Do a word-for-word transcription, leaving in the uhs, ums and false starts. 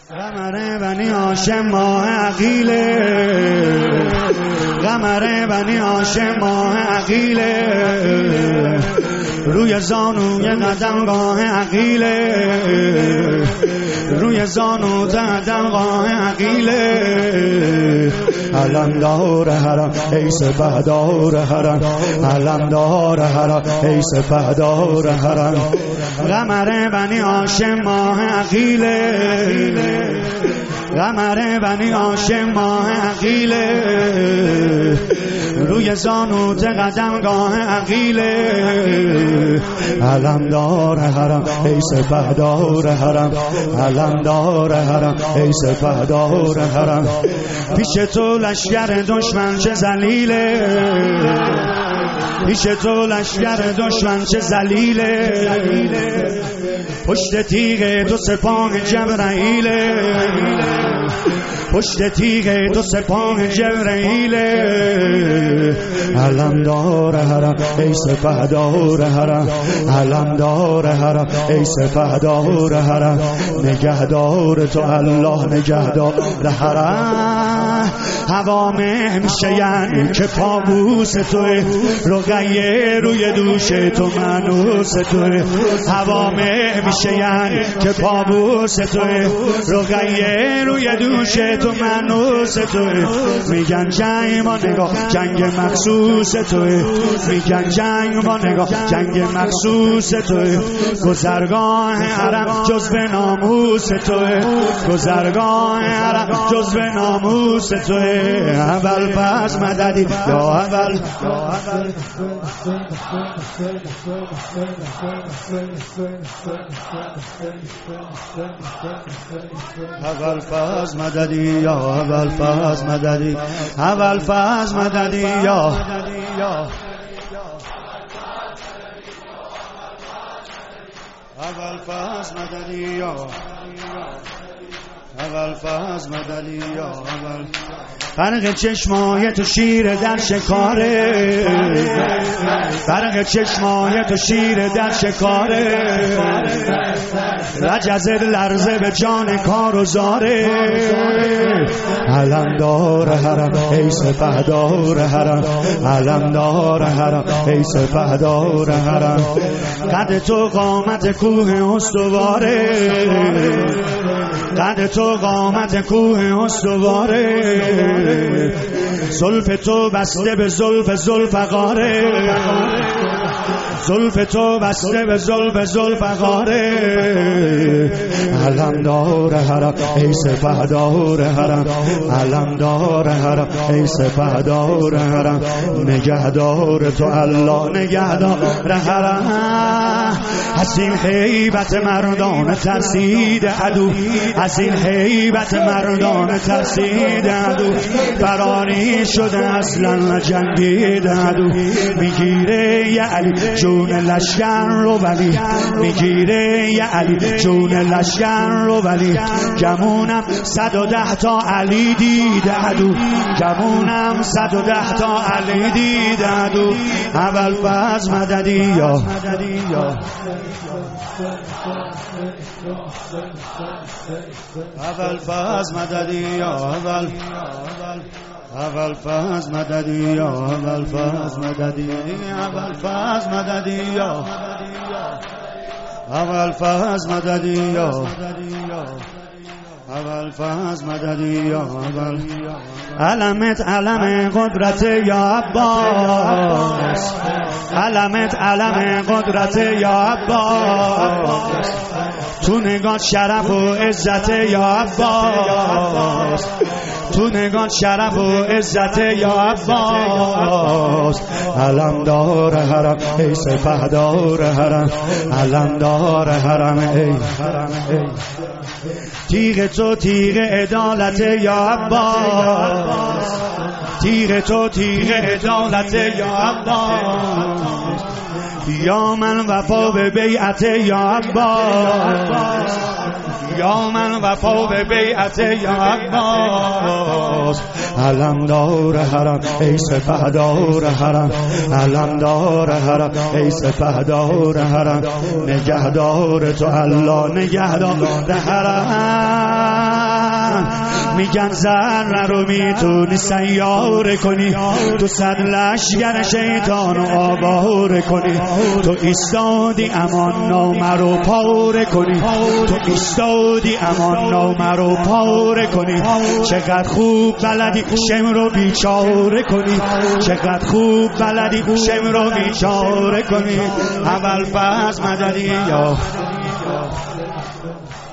قمر بنی هاشم ماه عقیله، قمر بنی هاشم ماه عقیله، روی زانوی قدمگاه عقیله، روی زانو قدمگاه عقیله، علمدار حرم ای سپهدار حرم، علمدار حرم ای سپهدار حرم، قمر بنی هاشم ماه عقیله، قمر بنی هاشم ماه عقیله، روی زانوت قدمگاه عقیله، علمدار حرم ای سپهدار حرم، علمدار حرم ای سپهدار حرم، پیش تو لشکر دشمن چه ذلیله، پیش تو لشکر دشمن چه ذلیله، پشت تیغ تو سپاه جبرائیله، پشت تیغ تو سپاه جبرائیله، علمدار حرم ای سپهدار حرم، علمدار حرم ای سپهدار حرم، نگهدار تو الله نگهدار حرم، هوامه میشه یعنی که پابوس توی، رقیه روی دوش تو منوس توی، هوامه میشه یعنی که پابوس توی، رقیه روی دوش تو منوس توی، میگن جنگ ما نگاه جنگ مخصوص توی، میگن جنگ ما نگاه جنگ مخصوص توی، گذرگاه حرم جز به ناموس توی، گذرگاه حرم جز به ناموس توی، اول پس مددی یا اول، اول پس مددی یا اول پس مددی، اول پس مددی یا اول پس مددی یا اول پس مددی یا اول، فرق چشمای تو شیر در شکاره، فرق چشمای تو شیر در شکاره، رجزت لرزه به جان کار و زاره، علمدار حرم ای سپهدار حرم، علمدار حرم ای سپهدار حرم، قد تو قامت کوه استواره، قد تو قامت کوه استواره، زلف تو بسته به زلف ذوالفقاره، زلف تو بسته به زلف ذوالفقاره، علمدار حرم ای سپهدار حرم، علمدار حرم ای سپهدار حرم، نگهدار تو الله نگهدار حرم، از این هیبت مردان ترسید عدو، از این هیبت مردان ترسید عدو، فراری شده اصلا جنگید عدو، میگیره یه علی جون لشکر رو ولی، میگیره یه علی جون لشکر رو ولی، گمونم صد و ده تا علی دید عدو، گمونم صد و ده تا علی دید عدو، اول پس مددی یا اول پس مددی یا اول، اول فاز مددی یا اول فاز مددی، اول فاز مددی یا اول فاز مددی یا اول فاز مددی یا اول، علمت علم قدرت یا عباس، علمت علم قدرت یا عباس، تو نگاه شرف و عزت یا عباس، تو نگاه شرف و عزت یا عباس، علمدار حرم ای سپهدار حرم، علمدار حرم ای حرم ای، تیغ تو تیغ عدالت یا عباس، تیغ تو تیغ عدالت یا عباس، یا من وفا به بیعت یا عباس، یا من وفا به بیعت یا عباس، علمدار حرم ای سپهدار حرم، علمدار حرم ای سپهدار حرم، نگهدار تو الله نگهدار حرم، میگن ذره رو میتونی سیاره کنی، تو صد لشگر شیطانو آواره کنی، تو ایستادی امان نامه رو پاره کنی، تو ایستادی امان نامه رو پاره کنی. چقدر خوب بلدی شم رو بیچاره کنی، چقدر خوب بلدی شم رو بیچاره کنی. اول فرض مددی یا